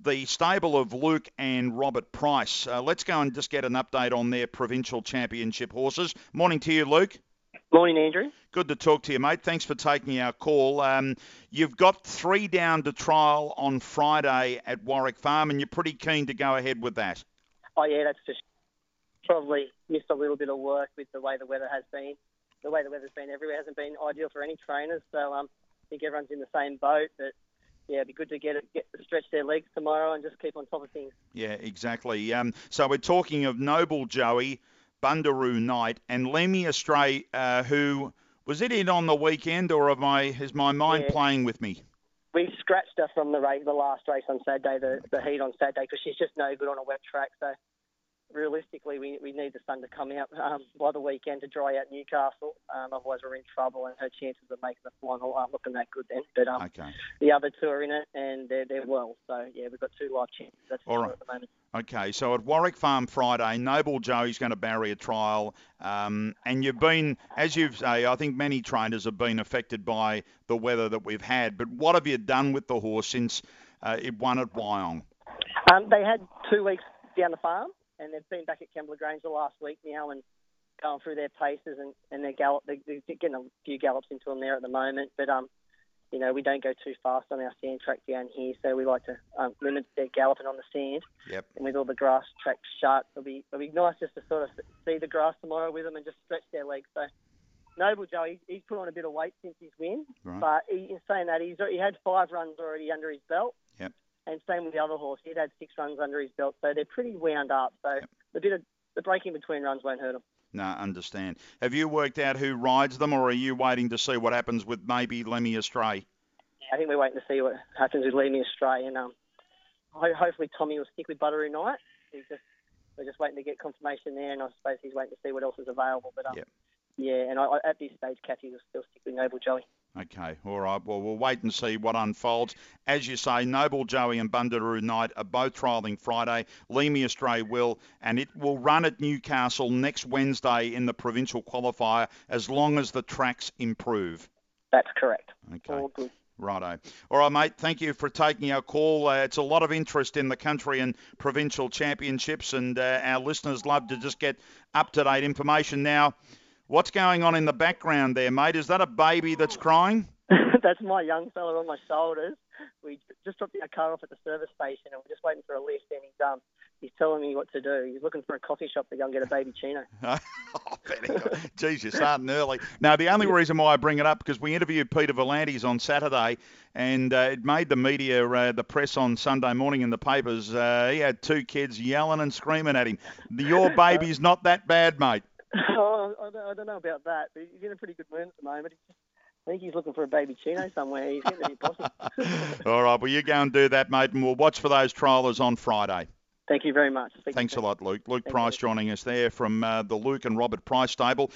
the stable of Luke and Robert Price. Let's go and just get an update on their provincial championship horses. Morning to you, Luke. Morning, Andrew. Good to talk to you, mate. Thanks for taking our call. You've got 3 down to trial on Friday at Warwick Farm, and you're pretty keen to go ahead with that. Oh, yeah, that's just probably missed a little bit of work with the way the weather has been. The way the weather's been everywhere hasn't been ideal for any trainers, so I think everyone's in the same boat. But yeah, it'd be good to get to stretch their legs tomorrow and just keep on top of things. Yeah, exactly. So we're talking of Noble Joey, Bundaroo Knight, and Lemmy Astray, who was it in on the weekend, or is my mind playing with me? We scratched her from the last race on Saturday, the heat on Saturday, because she's just no good on a wet track. So realistically, we need the sun to come out by the weekend to dry out Newcastle. Otherwise, we're in trouble, and her chances of making the final aren't looking that good then. But the other 2 are in it, and they're well. So, yeah, we've got 2 live chances. That's all right at the moment. Okay, so at Warwick Farm Friday, Noble Joey's going to barrier trial. And you've been, as you've say, I think many trainers have been affected by the weather that we've had. But what have you done with the horse since it won at Wyong? They had 2 weeks down the farm, and they've been back at Kembla Grange the last week now and going through their paces and their gallop. They're getting a few gallops into them there at the moment. But, we don't go too fast on our sand track down here, so we like to limit their galloping on the sand. Yep. And with all the grass tracks shut, it'll be nice just to sort of see the grass tomorrow with them and just stretch their legs. So Noble Joe, he's put on a bit of weight since his win. Right. But in saying that, he had 5 runs already under his belt. Yep. And same with the other horse. He'd had 6 runs under his belt, so they're pretty wound up. So the break in between runs won't hurt them. No, understand. Have you worked out who rides them, or are you waiting to see what happens with maybe Lemmy Astray? I think we're waiting to see what happens with Lemmy Astray, and hopefully Tommy will stick with Bundaroo Knight. We're just waiting to get confirmation there, and I suppose he's waiting to see what else is available. But yeah, and at this stage, Kathy will still stick with Noble Joey. Okay, all right. Well, we'll wait and see what unfolds. As you say, Noble Joey and Bundaroo Knight are both trialling Friday. Lemmy Astray will, and it will run at Newcastle next Wednesday in the provincial qualifier as long as the tracks improve. That's correct. Okay. All good. Righto. All right, mate, thank you for taking our call. It's a lot of interest in the country and provincial championships, and our listeners love to just get up-to-date information. Now, what's going on in the background there, mate? Is that a baby that's crying? That's my young fella on my shoulders. We just dropped our car off at the service station, and we're just waiting for a lift, and he's telling me what to do. He's looking for a coffee shop to go and get a baby chino. Geez, you're starting early. Now, the only reason why I bring it up, because we interviewed Peter Volantes on Saturday, and it made the media, the press on Sunday morning in the papers. He had 2 kids yelling and screaming at him. Your baby's not that bad, mate. Oh, I don't know about that, but he's in a pretty good mood at the moment. I think he's looking for a baby chino somewhere. He's getting to be possible. All right, well, you go and do that, mate, and we'll watch for those trialers on Friday. Thank you very much. Thanks a lot, Luke. Luke Price joining us there from the Luke and Robert Price stable.